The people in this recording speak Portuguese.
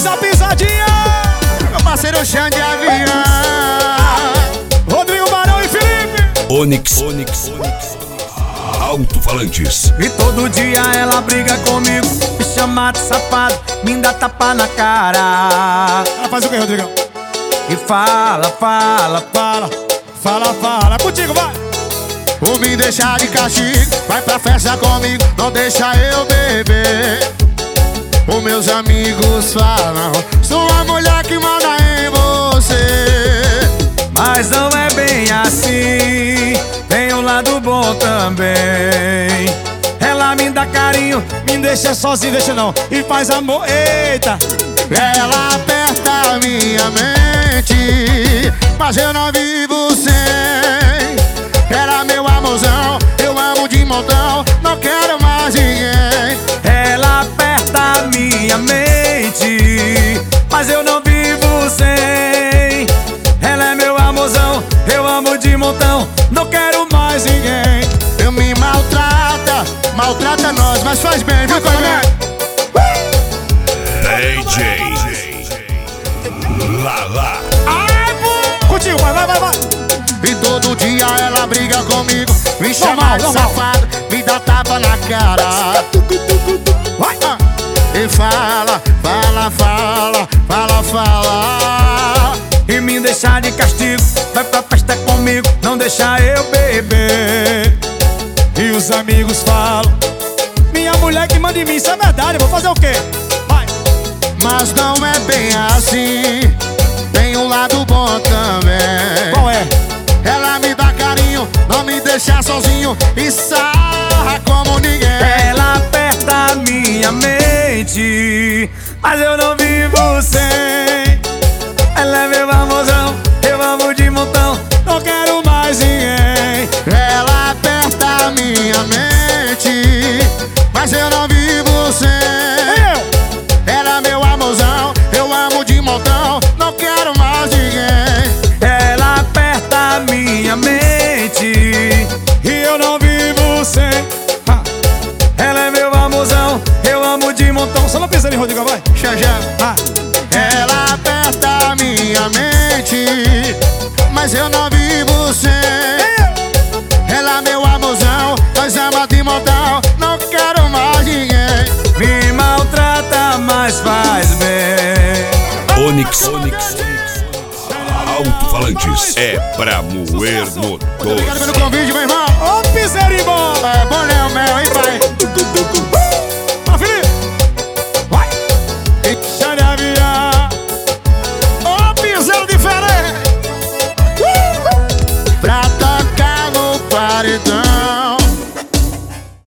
essa pisadinha. Meu parceiro Xande de Avião, Rodrigo Barão e Felipe. Onix. Alto-falantes. e todo dia ela briga comigo, me chama de safado, me dá tapa na cara. Ela faz o que, Rodrigão? E fala. Fala. Contigo, vai. Ou me deixar de castigo, vai pra festa comigo, não deixa eu beber. Os meus amigos falam, sou a mulher que manda em você. Mas não é bem assim, tem um lado bom também. Ela me dá carinho, Me deixa sozinho, deixa não. E faz amor, eita. ela aperta a minha mente, mas eu não vivo sem. Ela meu amorzão, eu amo de montão, não quero mais ninguém. Ela aperta a minha mente, mas eu não vivo sem. Ela é meu amorzão, eu amo de montão, não quero mais ninguém. Eu me maltrata nós, mas faz bem, viu, Coronel? DJ Lala. Contigo, vai. E todo dia ela briga comigo, me chama de Normal. safado, me dá tapa na cara. Vai. E fala. E me deixa de castigo, vai pra festa comigo, não deixa eu beber. E os amigos falam, minha mulher que manda em mim, isso é verdade, vou fazer o quê? Vai. Mas não é bem assim, tem um lado bom também. Qual é? Ela me dá carinho, não me deixa sozinho e sarra como ninguém. Ela aperta a minha mente, mas eu não vivo sem. Ela é meu amorzão, eu amo de montão, Não quero mais ninguém. ela aperta a minha mente, mas eu não vivo sem. Ela é meu amorzão, eu amo de montão, não quero mais ninguém. Ela aperta a minha mente, E eu não vivo sem. ela é meu amorzão, eu amo de montão. Só não pisa ali, Rodrigo, vai. Xajá. Ah. Ela aperta a minha mente, mas eu não vivo sem. Ela é meu amorzão, nós ama de montão, não quero mais ninguém. Me maltrata, mas faz bem. Onix. Alto-falantes. É pra moer no Obrigado pelo doce. convite, meu irmão. Ô, piseirinho bom. É bom, Léo, mel, hein, pai? Vai, Felipe. Vai. Xande de Avião. Ô, piseiro diferente. Pra tocar no paredão.